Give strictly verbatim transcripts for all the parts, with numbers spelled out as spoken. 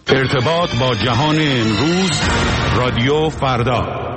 ارتباط با جهان امروز، رادیو فردا.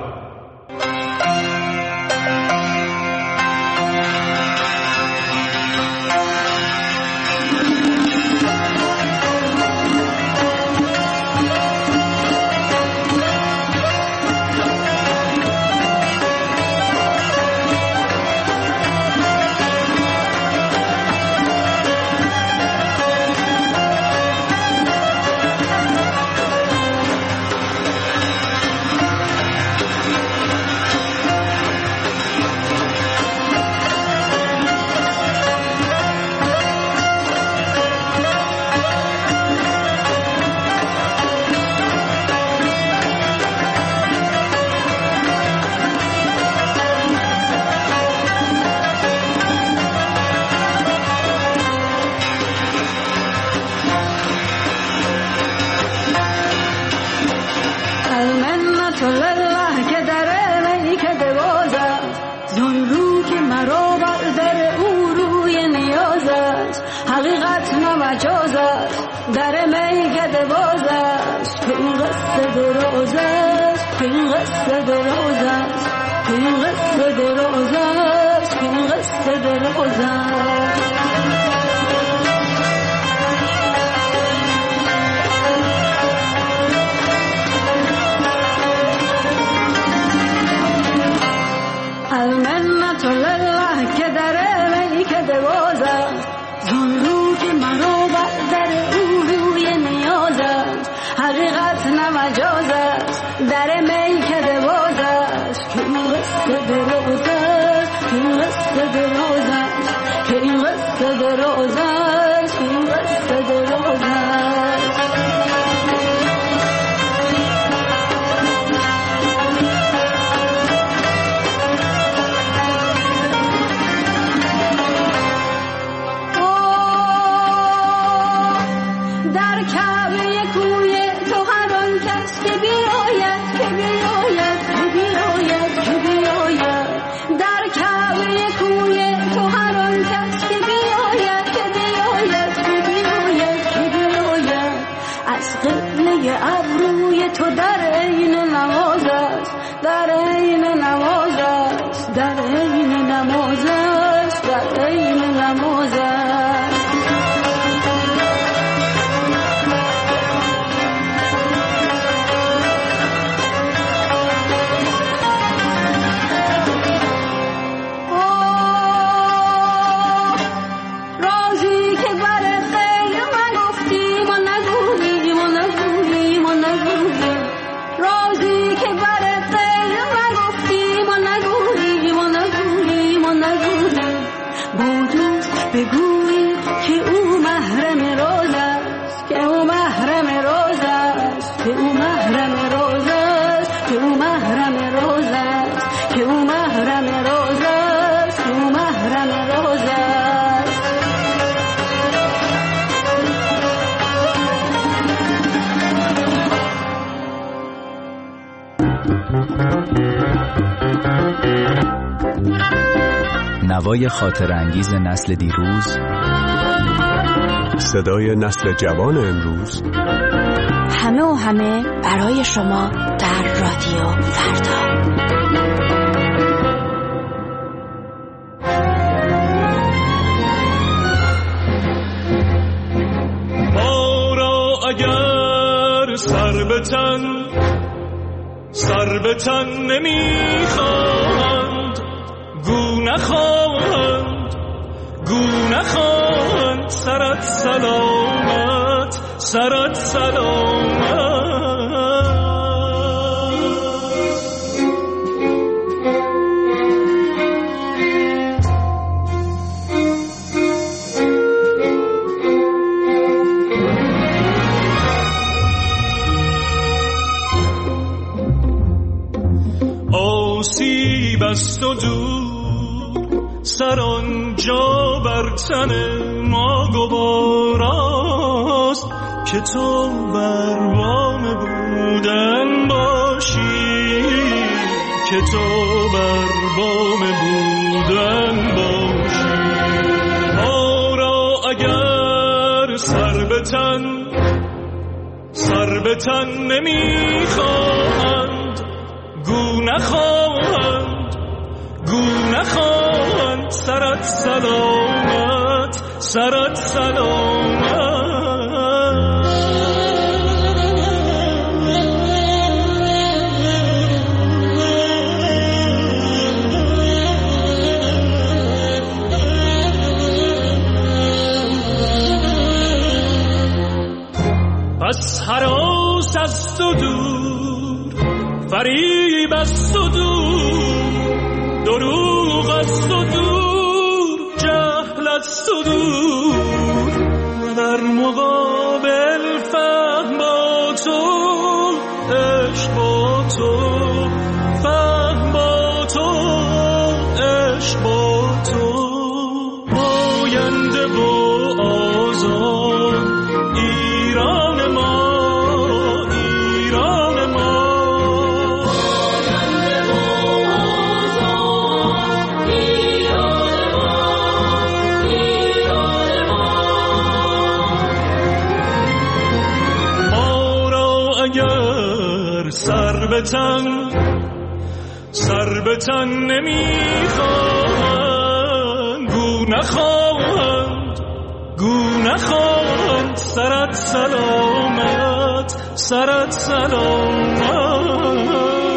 نوای خاطر انگیز نسل دیروز، صدای نسل جوان امروز، همه و همه برای شما در رادیو فردا. ما را اگر سر به تن سر به تن نمیخواهند، گو نخواهند گو نخواهند، سرت سلامت سرت سلامت. آسیب است و دور سر آنجا بر تن ما گواراست که تو بر بام بودن باشی، که تو بر بام بودن باشی. ما را اگر سر به تن سر به تن نمیخواهند گو نخواهند گو نخواهند سرت سلامت سرت سلامت پس هراس است و دور فریب است و دور دروغ است و دور جهل است و دور در مقابل فهم با تو عشق با تو فهم با تو عشق با تو باینده و آزاد ایران سر به تن سر به تن نمیخواهند گو نخواهند گو نخواهند سرت سلامت سرت سلامت.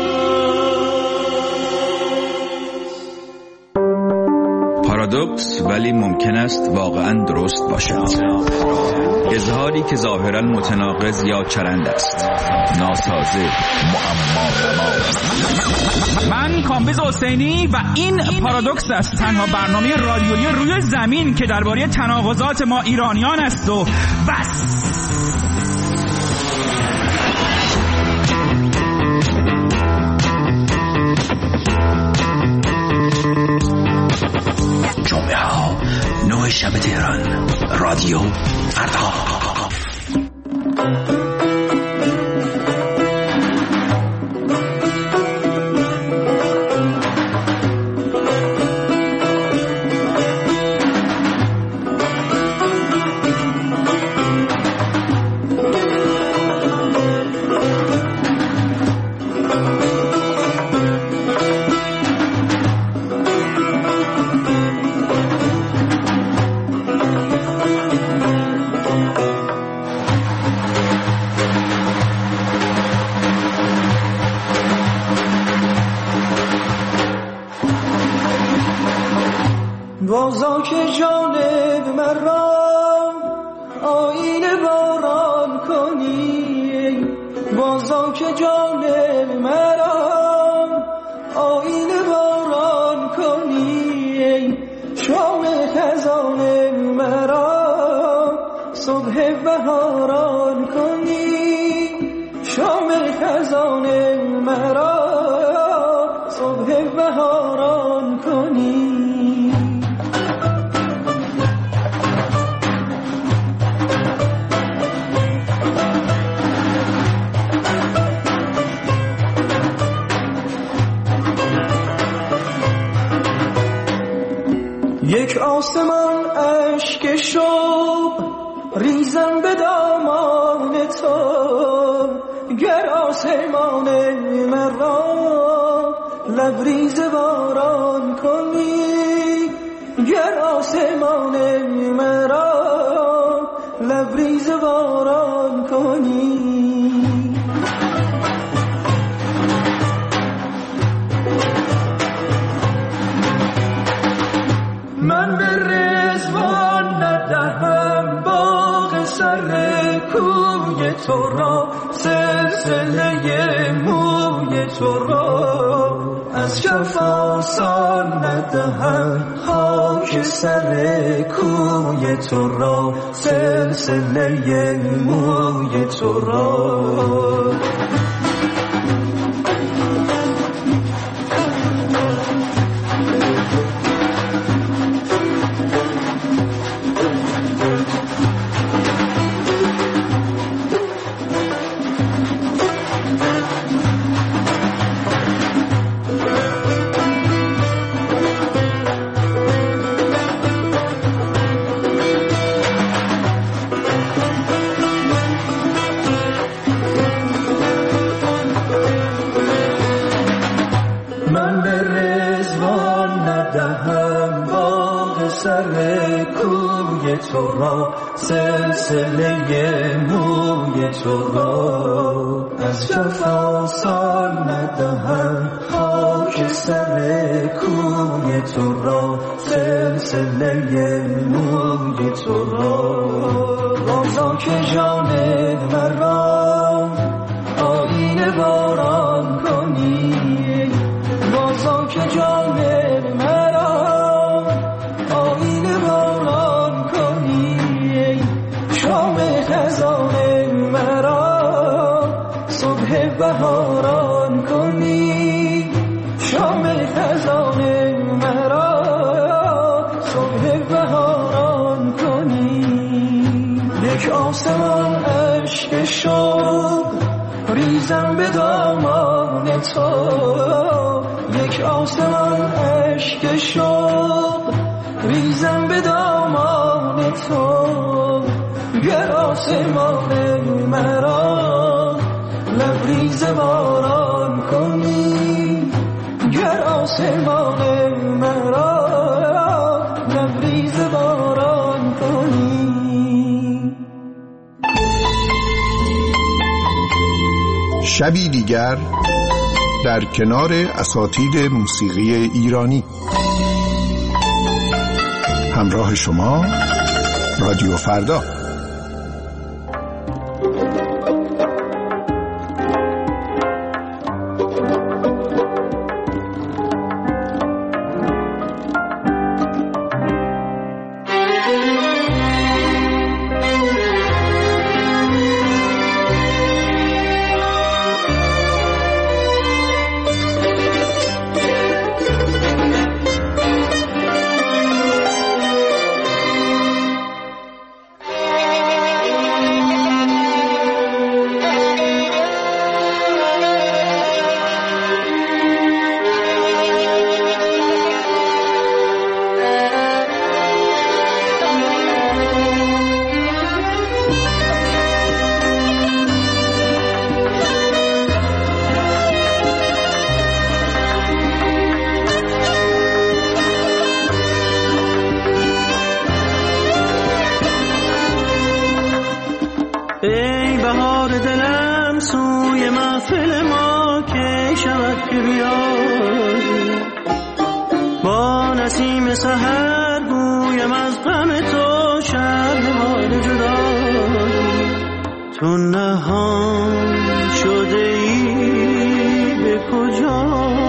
پارادوکس ولی ممکن است واقعا درست باشد. اظهاری که ظاهرا متناقض یا چرند است، ناسازه، معما. من کامبیز حسینی و این پارادوکس است، تنها برنامه رادیویی روی زمین که درباره تناقضات ما ایرانیان است و بس. جمعه ها نه شب تهران، رادیو فردا. بازا که جانب مرا آینه باران کنی، بازا که جانب مرا آینه باران کنی، شام خزان مرا صبح بهاران کنی، شام خزان مرا صبح بهاران کنی. یک آسمان اشک شب ریزم به دامان تو، گر آسمان مرا لبریز باران کنی، گر آسمان مرا لبریز باران کنی. من به رضوان ندهم باغ سر کوی تو را، سلسله موی تو را از کف آسان ندهم، خاک سر کوی تو را سلسله موی تو را. پای تو را، سلسله موی تو را از جفا سال ندهم. خاک سر کوی تو را، سلسله موی تو را. بازا که جان مرا آینه باران کنی، بازا که جان مرا آینه باران کنی. شام خزان مرا صبح بهاران کنی، شام خزان مرا صبح بهاران کنی. یک آسمان عشق شوق ریزم به دامان تو، یک آسمان عشق شوق ریزم به دامان تو. گر آسمان مرا لبریز باران کنی، گر آسمان مرا لبریز باران کنی. شبی دیگر در کنار اساتید موسیقی ایرانی. همراه شما رادیو فردا. ای بهار دلم سوی محفل ما که شود که بیایی، با نسیم سحر گویم از غم تو شب حال جدایی. تو نهان شده ای به کجا،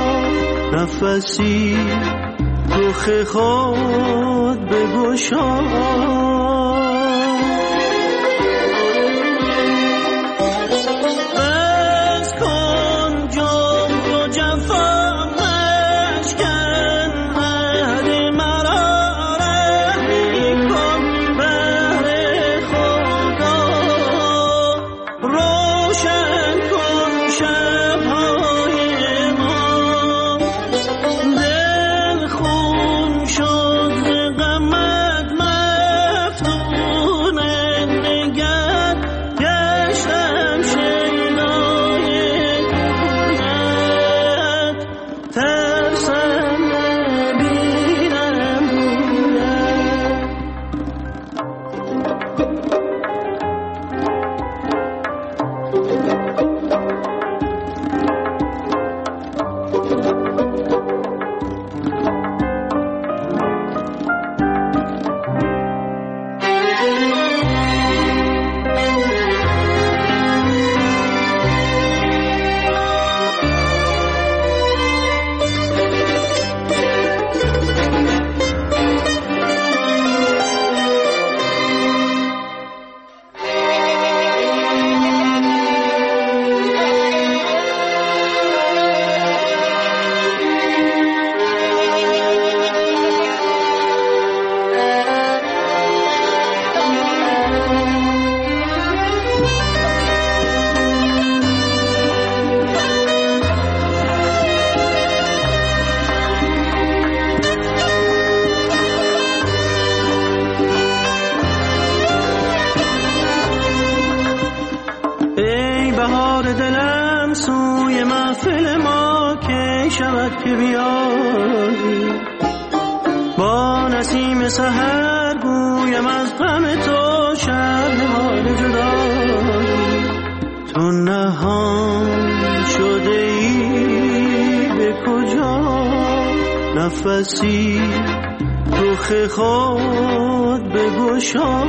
نفسی رخ خود بگشا. که بیایی، با نسیم سحر بگویم از غم تو شرح حال جدایی، تو نهان شده ای به کجا، نفسی رخ خود بگشا.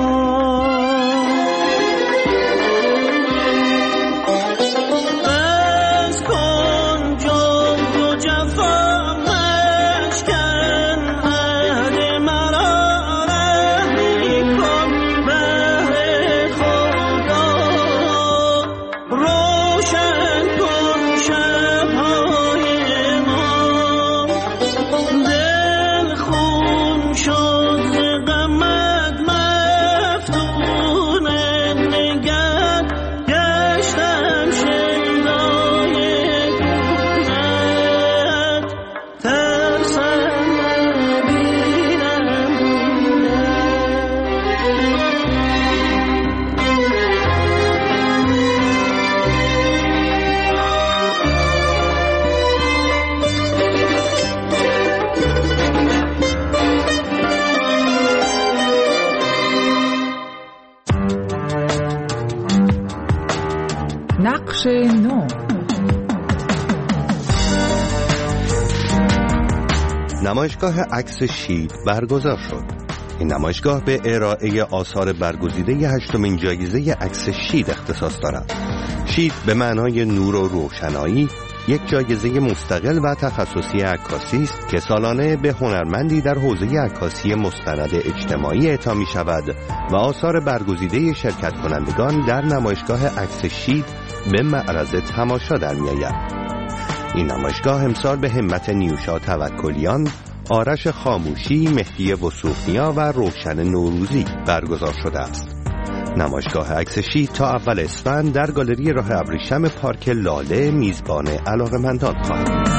نقش نو. نمایشگاه عکس شید برگزار شد. این نمایشگاه به ارائه آثار برگزیده هشتمین جایزه عکس شید اختصاص دارد. شید به معنای نور و روشنایی یک جایزه مستقل و تخصصی عکاسی است که سالانه به هنرمندی در حوزه عکاسی مستند اجتماعی اعطا می شود و آثار برگزیده شرکت کنندگان در نمایشگاه عکس شید به معرض تماشا در می آید. این نمایشگاه امسال به همت نیوشا توکلیان، آرش خاموشی، مهدی وثوق‌نیا و روشن نوروزی برگزار شده است. نمایشگاه عکس شید تا اول اسفند در گالری راه ابریشم پارک لاله میزبان علاقه‌مندان خواهد بود.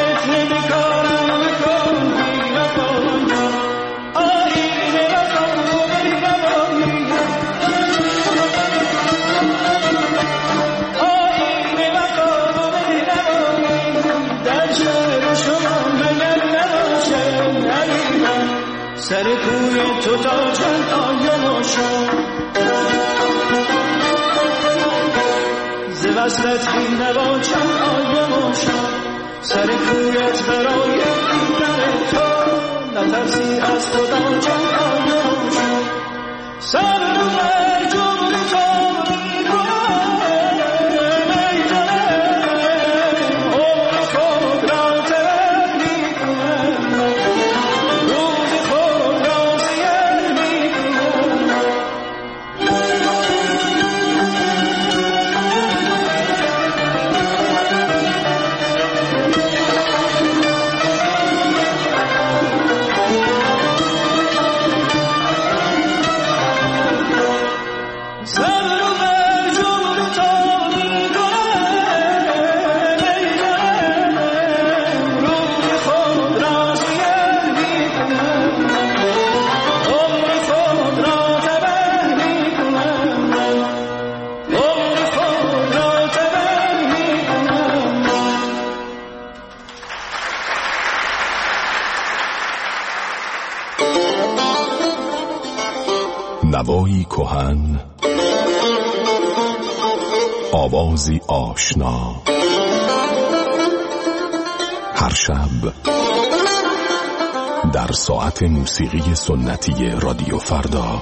Oh تو تا چند آیم و شام ز وصلت بی نوا چند آیم و شام سر کویت برای دیدن تو نترسی از خدا چند آیم و شام سر رو بر جون تو میکنم ای جانم عمر خود را تبر میکنم روز خود را سیر میکنم نوایی کهن، آوازی آشنا، هر شب در ساعت موسیقی سنتی رادیو فردا.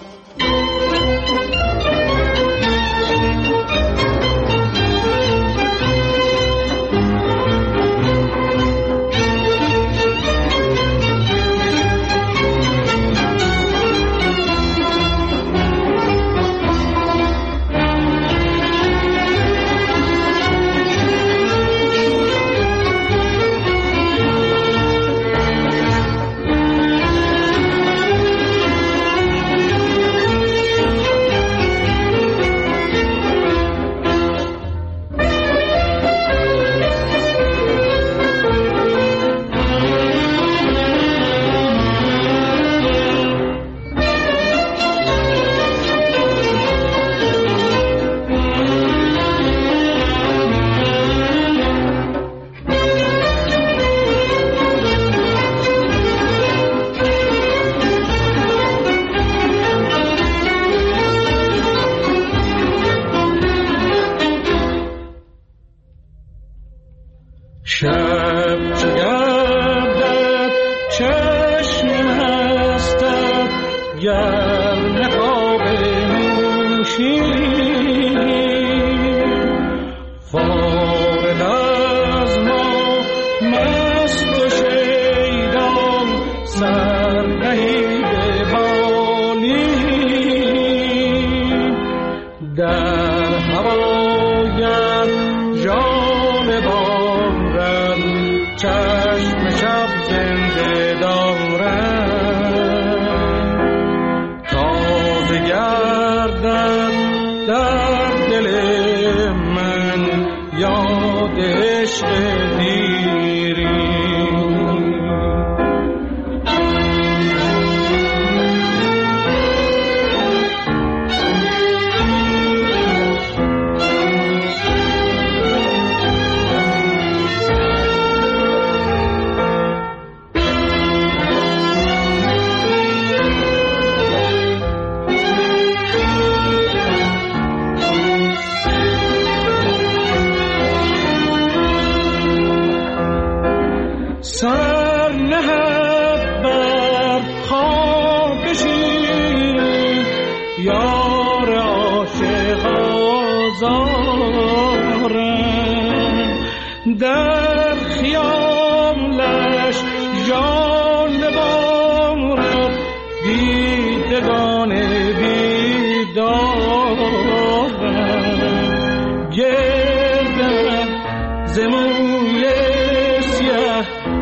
در خیالش جان بارد دیدگان بیدارد گردد ز موی سیه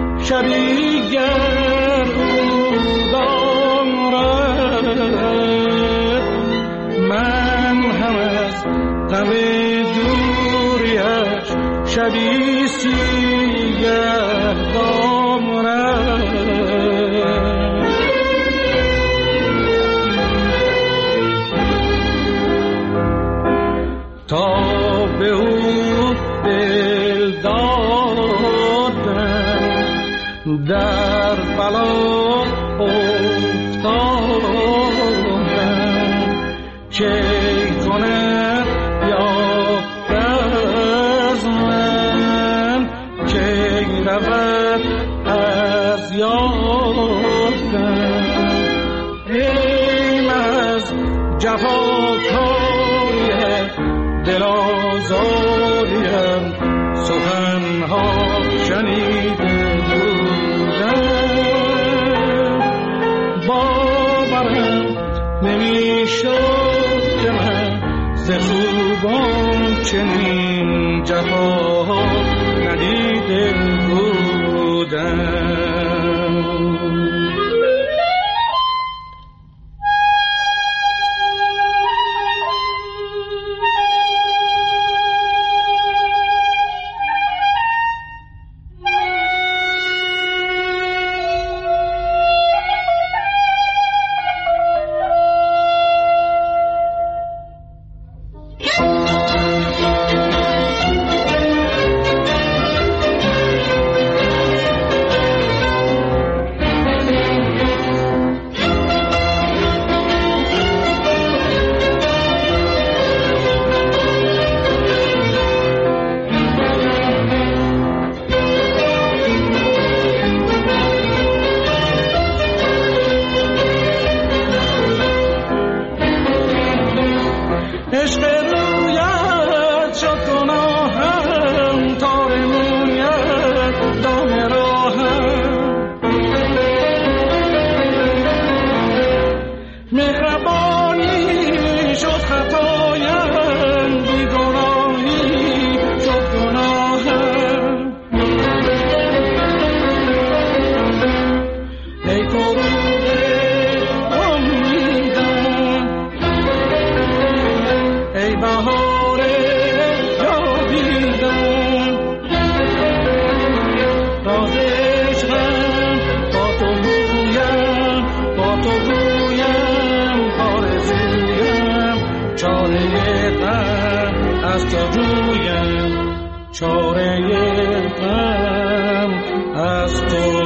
شبیگر او دارد من هم از غم دوریش شبی سیه دامرد تا به او دل دادم در بلا افتاد که کند یاد از من، که رود از یادم. این از جفاکاری دل آزاریم سخنها شنیده بودم. باورم نمیشد که من ز خوبان چنین جفا ندیده بودم. چاره غم از تو